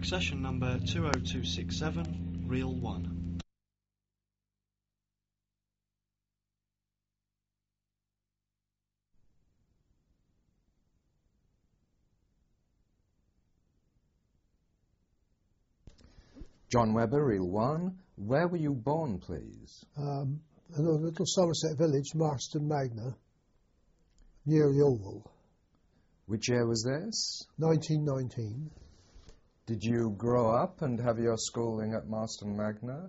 Accession number 20267, reel 1. John Webber, reel 1. Where were you born, please? In a little Somerset village, Marston Magna, near Yeovil. Which year was this? 1919. Did you grow up and have your schooling at Marston Magna?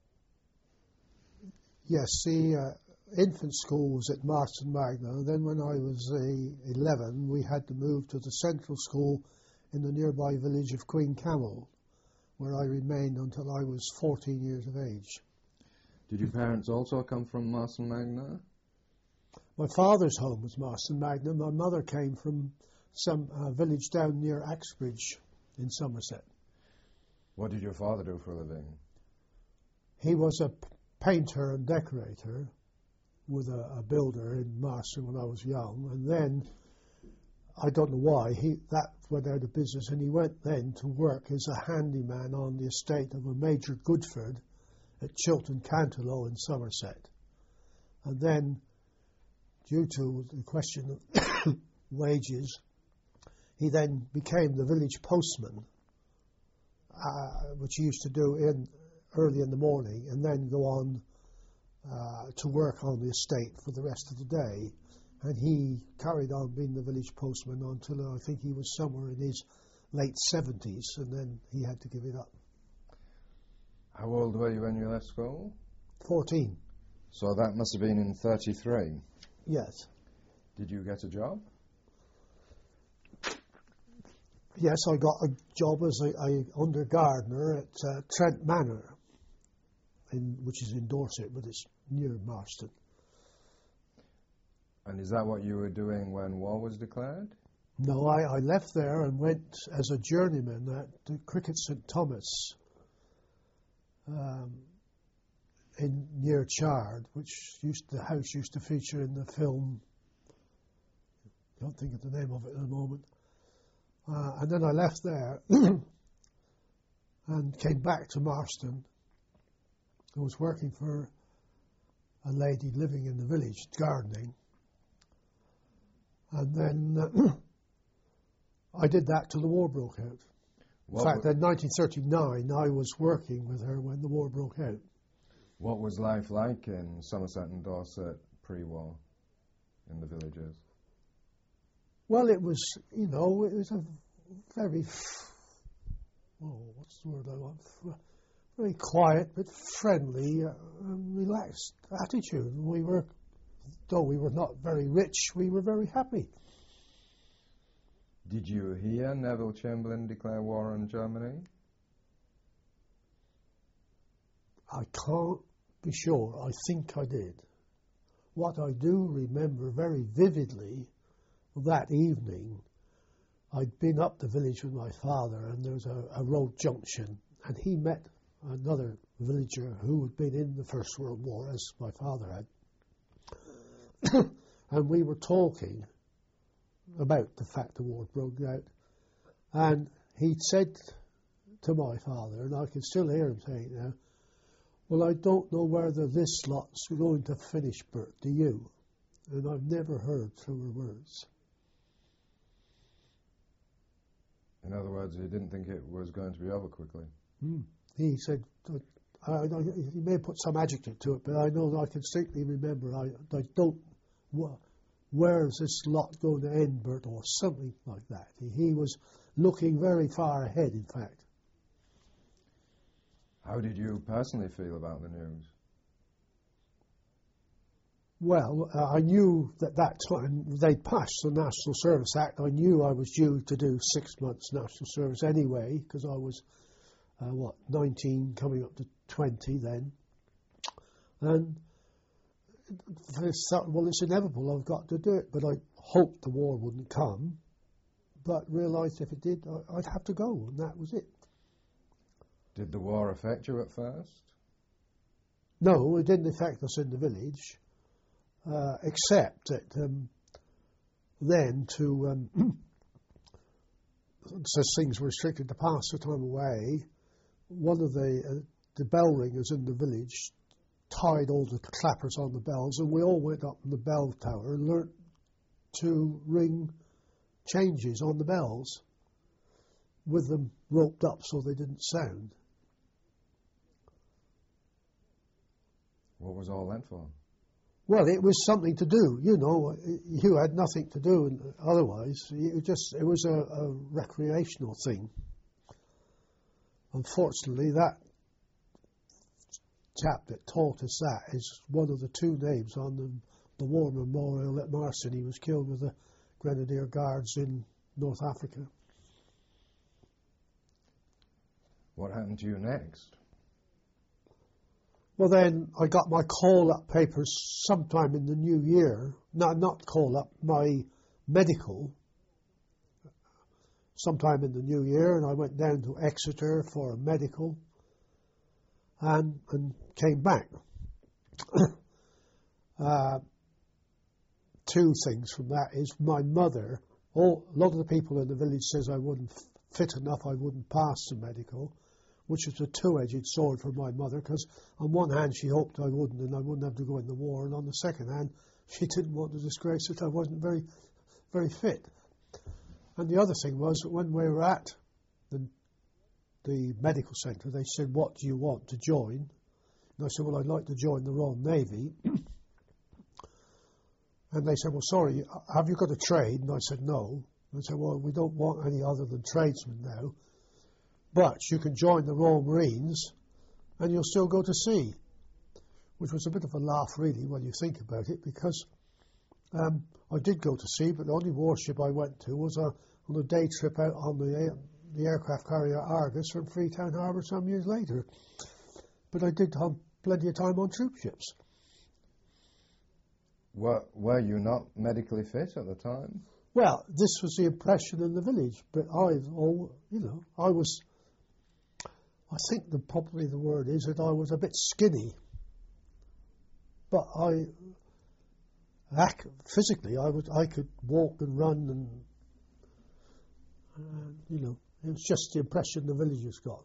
Yes, the infant school was at Marston Magna. Then when I was 11, we had to move to the central school in the nearby village of Queen Camel, where I remained until I was 14 years of age. Did your parents also come from Marston Magna? My father's home was Marston Magna. My mother came from some village down near Axbridge in Somerset. What did your father do for a living? He was a painter and decorator with a builder in Marston when I was young, and then I don't know why that went out of business, and he went then to work as a handyman on the estate of a Major Goodford at Chilton Canterlow in Somerset. And then, due to the question of wages, he then became the village postman, which he used to do early in the morning, and then go on to work on the estate for the rest of the day. And he carried on being the village postman until I think he was somewhere in his late 70s, and then he had to give it up. How old were you when you left school? 14. So that must have been in 33. Yes. Did you get a job? Yes, I got a job as a under gardener at Trent Manor, which is in Dorset, but it's near Marston. And is that what you were doing when war was declared? No, I left there and went as a journeyman at the Cricket St Thomas in near Chard, which the house used to feature in the film. I can't think of the name of it at the moment. And then I left there and came back to Marston. I was working for a lady living in the village, gardening. And then I did that till the war broke out. In fact, in 1939, I was working with her when the war broke out. What was life like in Somerset and Dorset pre-war in the villages? Well, it was, it was a very, what's the word I want? Very quiet but friendly and relaxed attitude. Though we were not very rich, we were very happy. Did you hear Neville Chamberlain declare war on Germany? I can't be sure. I think I did. What I do remember very vividly, that evening, I'd been up the village with my father, and there was a road junction, and he met another villager who had been in the First World War, as my father had. And we were talking about the fact the war broke out, and he said to my father, and I can still hear him saying it now, "Well, I don't know whether this lot's going to finish, Bert, do you?" And I've never heard truer words. In other words, he didn't think it was going to be over quickly. He said, he may put some adjective to it, but I know that I can distinctly remember, I don't, where's this lot going to end, Bert, or something like that. He was looking very far ahead, in fact. How did you personally feel about the news? Well, I knew that time they'd passed the National Service Act. I knew I was due to do 6 months National Service anyway, because I was, 19, coming up to 20 then. And I thought, well, it's inevitable, I've got to do it. But I hoped the war wouldn't come, but realised if it did, I'd have to go, and that was it. Did the war affect you at first? No, it didn't affect us in the village. Except that then to says things were restricted to pass the time away, one of the bell ringers in the village tied all the clappers on the bells, and we all went up in the bell tower and learnt to ring changes on the bells with them roped up so they didn't sound. What was all that for? Well, it was something to do, you know. You had nothing to do otherwise. It was a recreational thing. Unfortunately, that chap that taught us that is one of the two names on the war memorial at Marson. He was killed with the Grenadier Guards in North Africa. What happened to you next? Well, then I got my call-up papers sometime in the new year. No, not call-up, my medical sometime in the new year, and I went down to Exeter for a medical and came back. Two things from that is my mother, a lot of the people in the village says I wasn't fit enough, I wouldn't pass the medical, which was a two-edged sword for my mother, because on one hand she hoped I wouldn't and I wouldn't have to go in the war, and on the second hand she didn't want to disgrace that I wasn't very, very fit. And the other thing was that when we were at the medical centre, they said, what do you want to join? And I said, well, I'd like to join the Royal Navy. And they said, well, sorry, have you got a trade? And I said, no. And they said, well, we don't want any other than tradesmen now. But you can join the Royal Marines and you'll still go to sea. Which was a bit of a laugh, really, when you think about it, because I did go to sea, but the only warship I went to was on a day trip out on the aircraft carrier Argus from Freetown Harbour some years later. But I did have plenty of time on troop ships. Were you not medically fit at the time? Well, this was the impression in the village, but I think probably the word is that I was a bit skinny. But physically, I could walk and run, and it was just the impression the villagers got,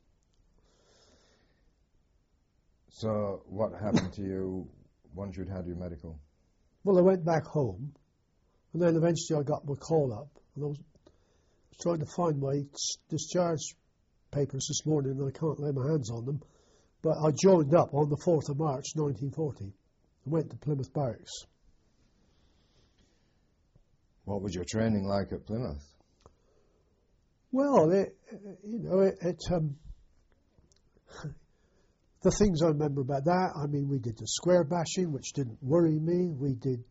So, what happened to you once you'd had your medical? Well, I went back home, and then eventually I got my call up, and I was trying to find my discharge papers this morning, and I can't lay my hands on them. But I joined up on the 4th of March 1940 and went to Plymouth Barracks. What was your training like at Plymouth? Well, the things I remember about that, I mean, we did the square bashing, which didn't worry me. We did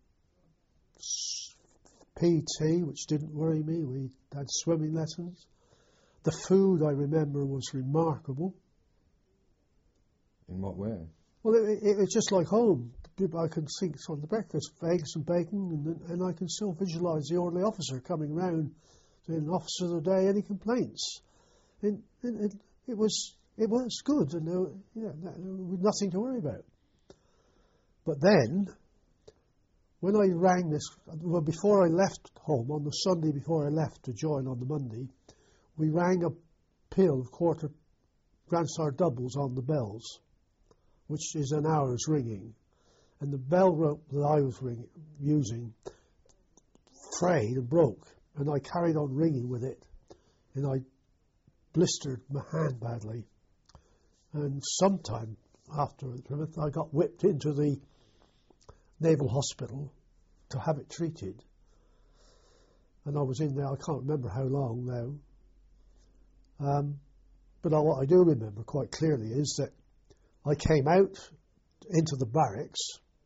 PT, which didn't worry me. We had swimming lessons. The food, I remember, was remarkable. In what way? Well, it was just like home. I can think on the breakfast, eggs and bacon, and I can still visualise the orderly officer coming round saying, officer of the day, any complaints? And it was good, and nothing to worry about. But then, when I rang before I left home, on the Sunday before I left to join on the Monday, we rang a peal of quarter Grand Star doubles on the bells, which is an hour's ringing. And the bell rope that I was using frayed and broke, and I carried on ringing with it, and I blistered my hand badly. And sometime after Plymouth, I got whipped into the Naval Hospital to have it treated. And I was in there, I can't remember how long now. But what I do remember quite clearly is that I came out into the barracks,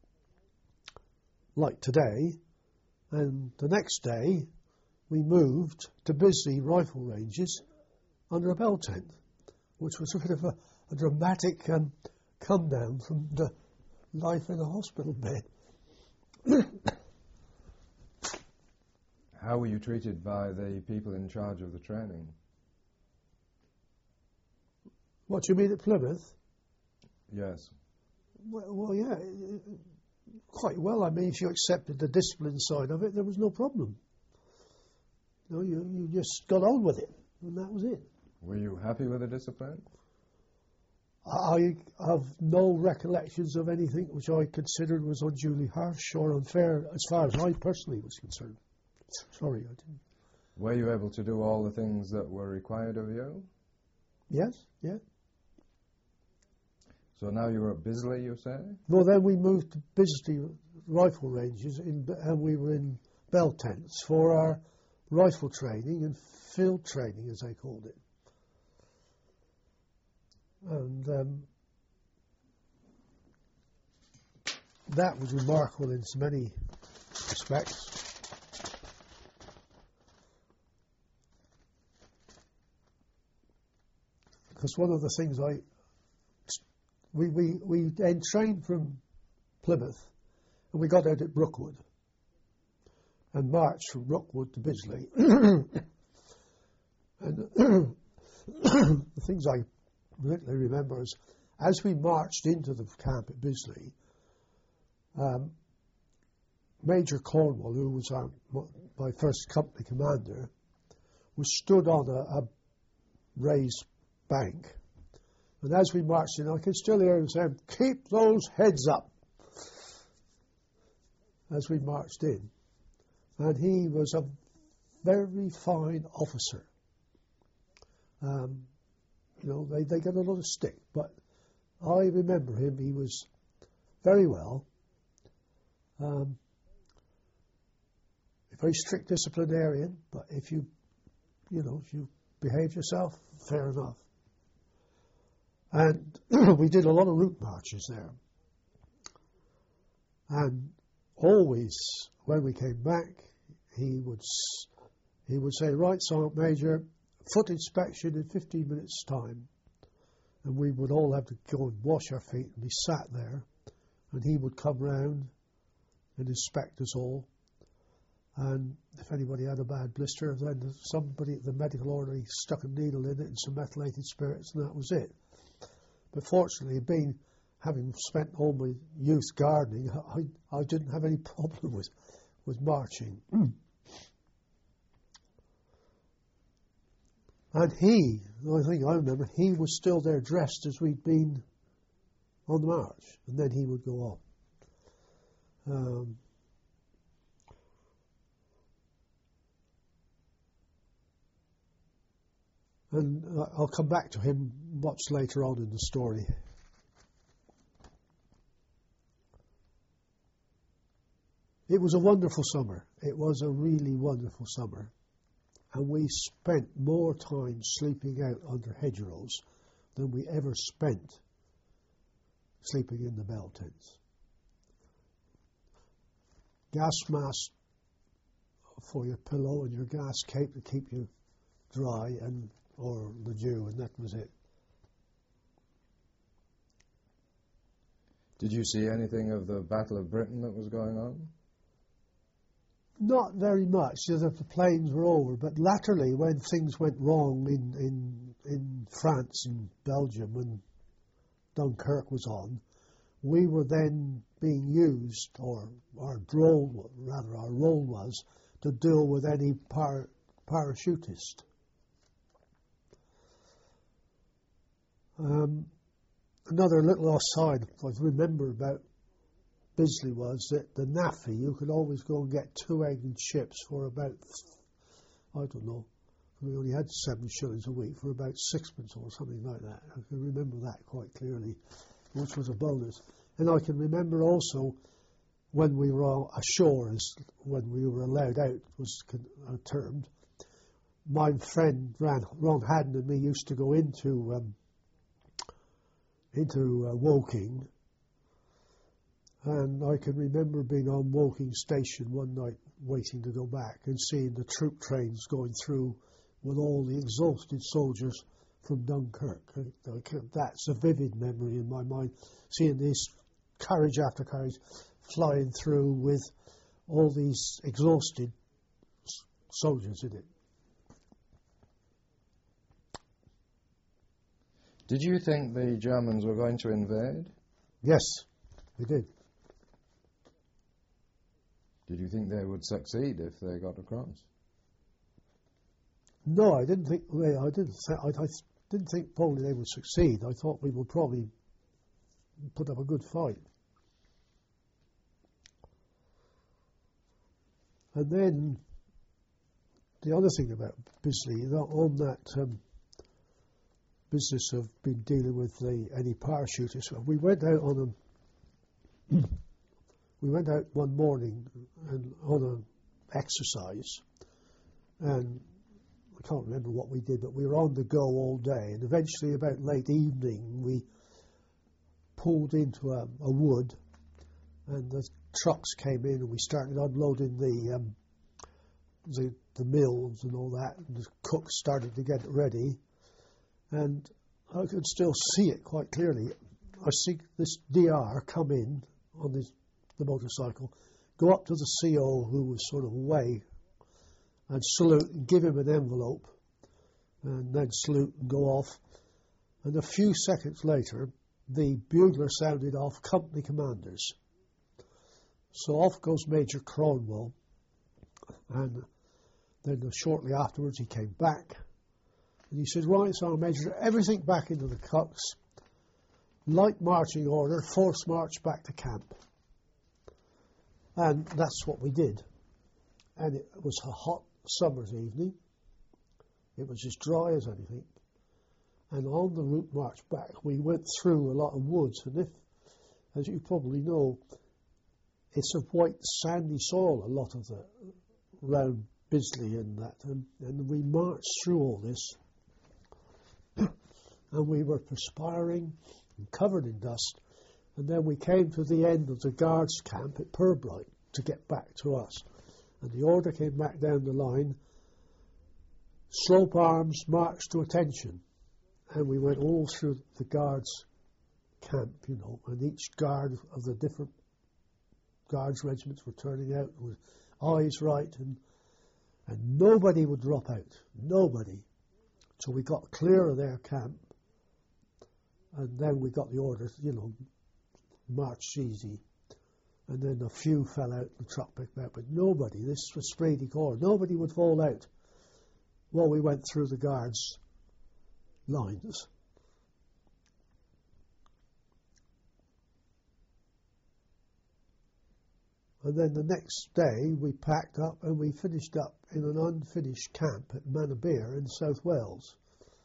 like today, and the next day we moved to Bisley Rifle Ranges under a bell tent, which was a bit of a dramatic come down from the life in a hospital bed. How were you treated by the people in charge of the training? What do you mean at Plymouth? Yes. Well, yeah, quite well. I mean, if you accepted the discipline side of it, there was no problem. You know, you just got on with it, and that was it. Were you happy with the discipline? I have no recollections of anything which I considered was unduly harsh or unfair as far as I personally was concerned. Sorry, I didn't. Were you able to do all the things that were required of you? Yes, yeah. So now you're at Bisley, you say? Well, then we moved to Bisley rifle ranges, and we were in bell tents for our rifle training and field training, as they called it. And that was remarkable in so many respects. Because one of the things we then trained from Plymouth, and we got out at Brookwood, and marched from Brookwood to Bisley. And the things I particularly remember is, as we marched into the camp at Bisley, Major Cornwall, who was my first company commander, was stood on a raised bank. And as we marched in, I can still hear him saying, "Keep those heads up," as we marched in. And he was a very fine officer. You know, they get a lot of stick, but I remember him. He was very well. A very strict disciplinarian, but if you behave yourself, fair enough. And we did a lot of route marches there. And always, when we came back, he would say, "Right, Sergeant Major, foot inspection in 15 minutes' time." And we would all have to go and wash our feet and be sat there. And he would come round and inspect us all. And if anybody had a bad blister, then somebody at the medical orderly stuck a needle in it and some methylated spirits, and that was it. But fortunately, having spent all my youth gardening, I didn't have any problem with marching. And the only thing I remember, he was still there dressed as we'd been on the march, and then he would go on. And I'll come back to him much later on in the story. It was a wonderful summer. It was a really wonderful summer. And we spent more time sleeping out under hedgerows than we ever spent sleeping in the bell tents. Gas mask for your pillow and your gas cape to keep you dry, or the dew, and that was it. Did you see anything of the Battle of Britain that was going on? Not very much. The planes were over, but latterly, when things went wrong in France and Belgium, when Dunkirk was on, we were then being used, or our role was to deal with any parachutist. Another little aside I remember about Bisley was that the NAFI, you could always go and get 2 egg and chips for about, I don't know, we only had 7 shillings a week, for about 6pence or something like that. I can remember that quite clearly, which was a bonus. And I can remember also when we were ashore, when we were allowed out, was termed, my friend Ron Haddon and me used to go into Woking, and I can remember being on Woking Station one night waiting to go back and seeing the troop trains going through with all the exhausted soldiers from Dunkirk. That's a vivid memory in my mind, seeing this carriage after carriage flying through with all these exhausted soldiers in it. Did you think the Germans were going to invade? Yes, we did. Did you think they would succeed if they got across? No, I didn't think. I didn't think probably they would succeed. I thought we would probably put up a good fight. And then the other thing about Bisley, on that business of been dealing with any parachutists, we went out on a we went out one morning and on an exercise, and I can't remember what we did, but we were on the go all day, and eventually about late evening we pulled into a wood, and the trucks came in and we started unloading the mills and all that, and the cooks started to get it ready, and I could still see it quite clearly. I see this DR come in on the motorcycle, go up to the CO who was sort of away, and salute and give him an envelope, and then salute and go off. And a few seconds later, the bugler sounded off company commanders. So off goes Major Cronwell, and then shortly afterwards he came back, and he said, "Right, Sergeant Major, everything back into the cuts, light marching order, force march back to camp." And that's what we did. And it was a hot summer's evening. It was as dry as anything. And on the route march back, we went through a lot of woods. And if, as you probably know, it's a white sandy soil, a lot of the round Bisley and that. And we marched through all this. And we were perspiring and covered in dust. And then we came to the end of the guards' camp at Pirbright to get back to us. And the order came back down the line, slope arms, march to attention. And we went all through the guards' camp, and each guard of the different guards regiments were turning out with eyes right, and nobody would drop out, nobody. So we got clear of their camp, and then we got the order, march easy. And then a few fell out, the truck picked them out, but nobody, this was Sprady Corps, nobody would fall out while we went through the guards' lines. And then the next day we packed up and we finished up in an unfinished camp at Manorbier in South Wales.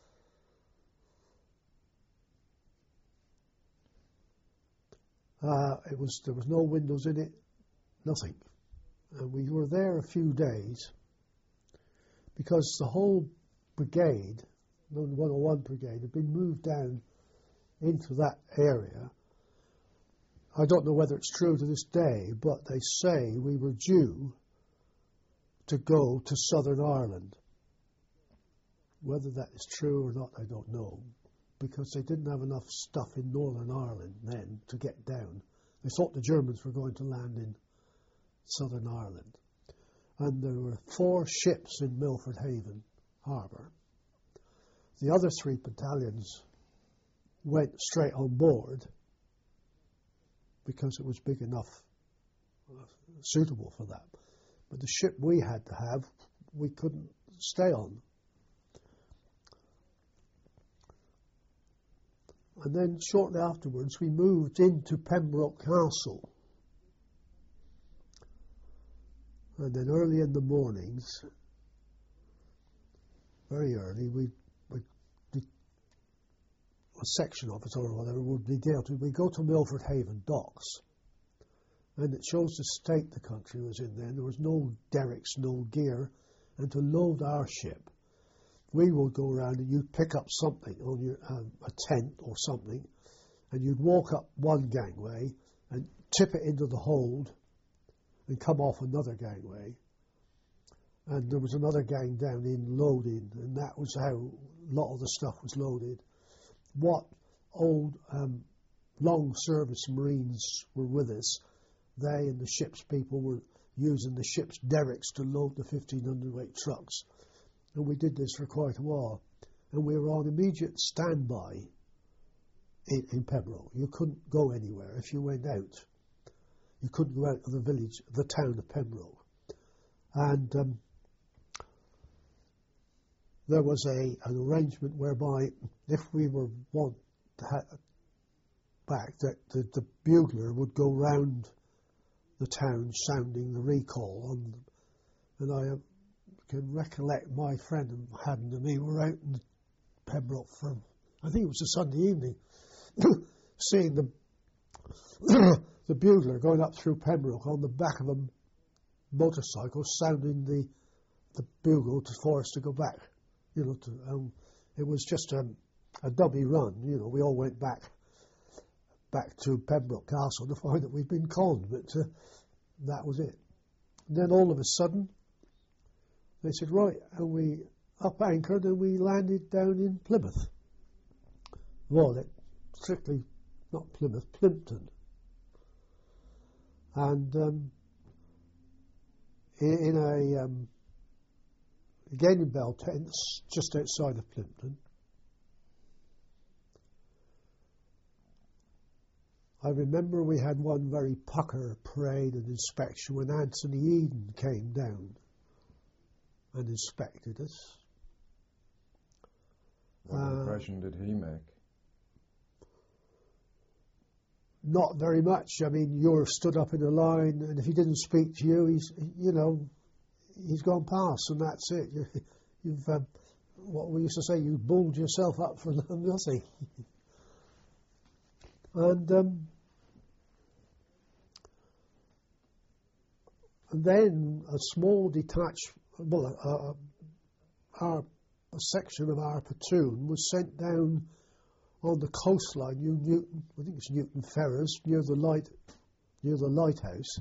There was no windows in it, nothing. And we were there a few days because the whole brigade, the 101 brigade, had been moved down into that area. I don't know whether it's true to this day, but they say we were due to go to Southern Ireland. Whether that is true or not, I don't know, because they didn't have enough stuff in Northern Ireland then to get down. They thought the Germans were going to land in Southern Ireland. And there were 4 ships in Milford Haven harbour. The other 3 battalions went straight on board because it was big enough, suitable for that. But the ship we had to have, we couldn't stay on. And then shortly afterwards, we moved into Pembroke Castle. And then early in the mornings, very early, a section officer or whatever would be dealt with. We go to Milford Haven docks, and it shows the state the country was in then. There was no derricks, no gear, and to load our ship, we would go around and you'd pick up something on your a tent or something, and you'd walk up one gangway and tip it into the hold and come off another gangway. And there was another gang down in loading, and that was how a lot of the stuff was loaded. What old long service Marines were with us, they and the ship's people were using the ship's derricks to load the 1,500 weight trucks. And we did this for quite a while. And we were on immediate standby in Pembroke. You couldn't go anywhere. If you went out, you couldn't go out of the village, the town of Pembroke. And there was an arrangement whereby if we were back, that the bugler would go round the town sounding the recall. And I can recollect my friend Haddon and me were out in Pembroke for, I think it was a Sunday evening, seeing the bugler going up through Pembroke on the back of a motorcycle sounding the bugle for us to go back. It was just a dummy run. We all went back to Pembroke Castle to find that we'd been conned, but that was it. And then all of a sudden, they said, right, and we up anchored and we landed down in Plymouth. Well, strictly not Plymouth, Plympton. And in a Gaming Bell tents just outside of Plympton. I remember we had one very pucker parade and inspection when Anthony Eden came down and inspected us. What impression did he make? Not very much. I mean, you're stood up in a line, and if he didn't speak to you, he's gone past, and that's it. You've what we used to say, you balled yourself up for nothing. And then a small a section of our platoon was sent down on the coastline, Newton, I think it's Newton Ferrers, near the lighthouse,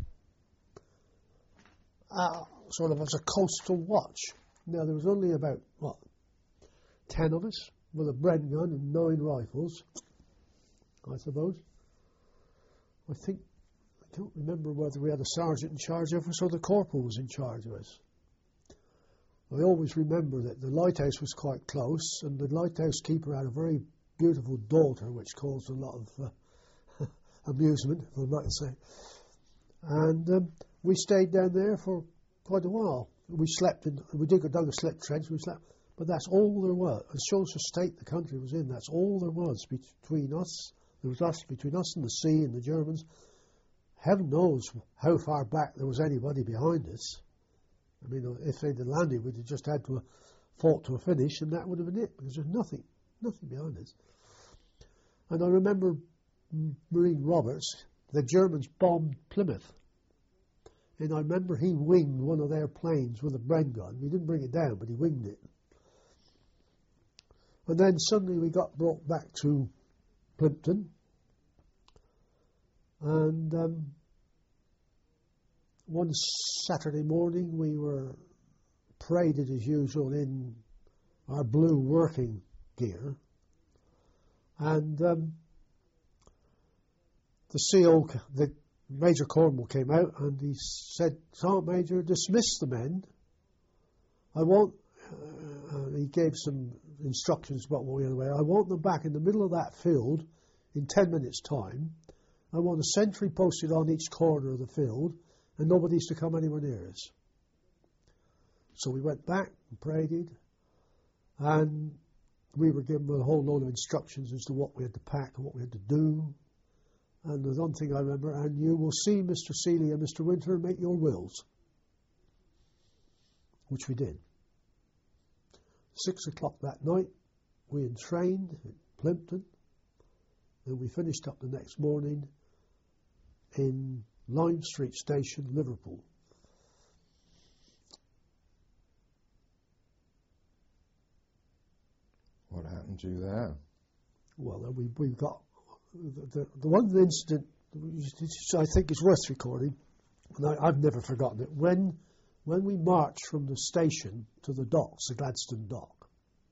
sort of as a coastal watch. Now there was only about 10 of us with a Bren gun and 9 rifles, I suppose. I don't remember whether we had a sergeant in charge of us or the corporal was in charge of us. I always remember that the lighthouse was quite close, and the lighthouse keeper had a very beautiful daughter, which caused a lot of amusement, if I might say. And we stayed down there for quite a while. We dug a slip trench, we slept, but that's all there was. It shows the state the country was in. That's all there was between us. There was us between us and the sea and the Germans. Heaven knows how far back there was anybody behind us. I mean, if they'd have landed, we'd have just had to have fought to a finish, and that would have been it, because there's nothing behind us. And I remember Marine Roberts, the Germans bombed Plymouth, and I remember he winged one of their planes with a Bren gun. He didn't bring it down, but he winged it. And then suddenly we got brought back to Plympton, and one Saturday morning we were paraded as usual in our blue working gear, and the CO, the Major Cornwall, came out and he said, "Sergeant Major, dismiss the men. I want," he gave some instructions about what we were doing. "I want them back in the middle of that field in 10 minutes' time. I want a sentry posted on each corner of the field, and nobody's to come anywhere near us." So we went back and paraded, and we were given a whole load of instructions as to what we had to pack and what we had to do. And there's one thing I remember, "And you will see Mr. Seeley and Mr. Winter make your wills," which we did. 6 o'clock that night, we entrained at Plympton, and we finished up the next morning in Lime Street Station, Liverpool. What happened to you there? Well, we've got the one incident which I think is worth recording, and I've never forgotten it. When we marched from the station to the docks, the Gladstone dock,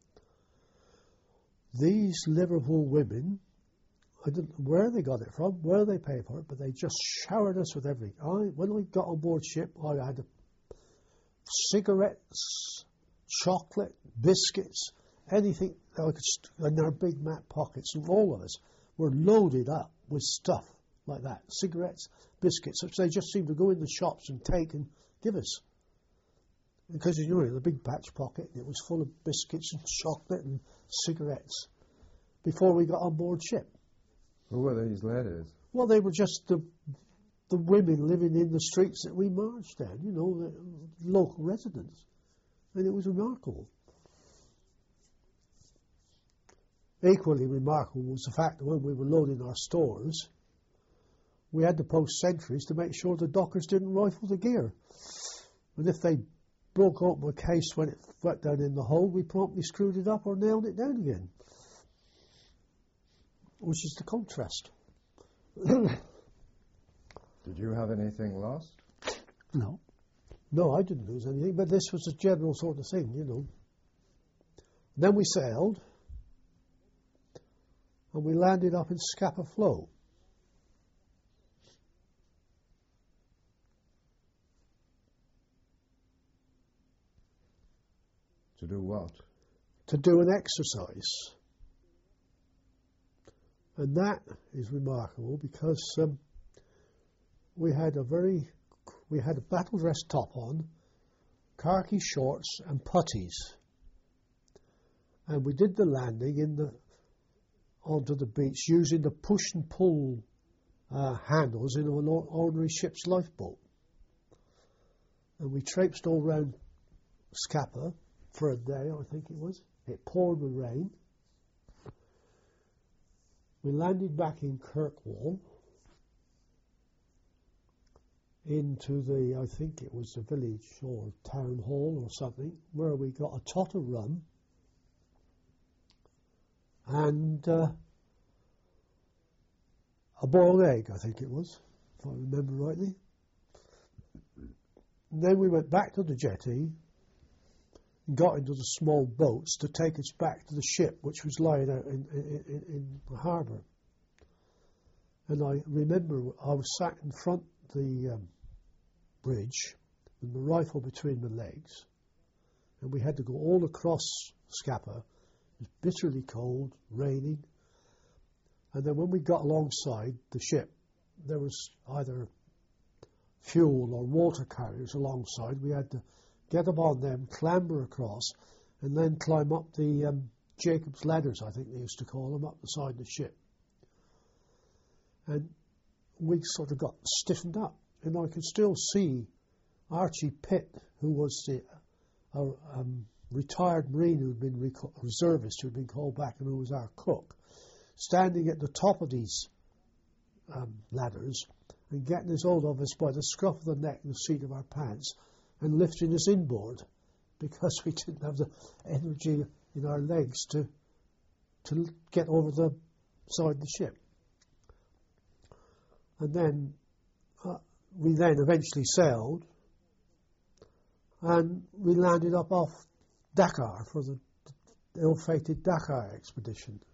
these Liverpool women, I don't know where they got it from, where they paid for it, but they just showered us with everything. When we got on board ship, I had cigarettes, chocolate, biscuits, anything that I could, in our big map pockets, and all of us were loaded up with stuff like that, cigarettes, biscuits, which they just seemed to go in the shops and take and give us. because you know, in a big batch pocket, it was full of biscuits and chocolate and cigarettes before we got on board ship. Who were these ladies? Well, they were just the women living in the streets that we marched down, you know, the local residents. And it was remarkable. Equally remarkable was the fact that when we were loading our stores, we had to post sentries to make sure the dockers didn't rifle the gear. And if they broke open a case when it went down in the hold, we promptly screwed it up or nailed it down again. Which is the contrast. Did you have anything lost? No. No, I didn't lose anything, but this was a general sort of thing, you know. Then we sailed, and we landed up in Scapa Flow. To do what? To do an exercise. And that is remarkable because we had a battle dress top on, khaki shorts and puttees. And we did the landing onto the beach using the push and pull handles in an ordinary ship's lifeboat. And we traipsed all round Scapa for a day, I think it was. It poured with rain. We landed back in Kirkwall into I think it was the village or town hall or something, where we got a tot of rum and a boiled egg, I think it was, if I remember rightly. And then we went back to the jetty and got into the small boats to take us back to the ship, which was lying out in the harbour. And I remember I was sat in front of the bridge with my rifle between my legs, and we had to go all across Scapa. It was bitterly cold, raining, and then when we got alongside the ship, there was either fuel or water carriers alongside. We had to get up on them, clamber across, and then climb up the Jacob's ladders, I think they used to call them, up the side of the ship. And we sort of got stiffened up, and I could still see Archie Pitt, who was the retired Marine who had been reservist, who had been called back, and who was our cook, standing at the top of these ladders and getting us hold of us by the scruff of the neck and the seat of our pants and lifting us inboard because we didn't have the energy in our legs to get over the side of the ship. And then we then eventually sailed, and we landed up off Dakar for the ill-fated Dakar expedition.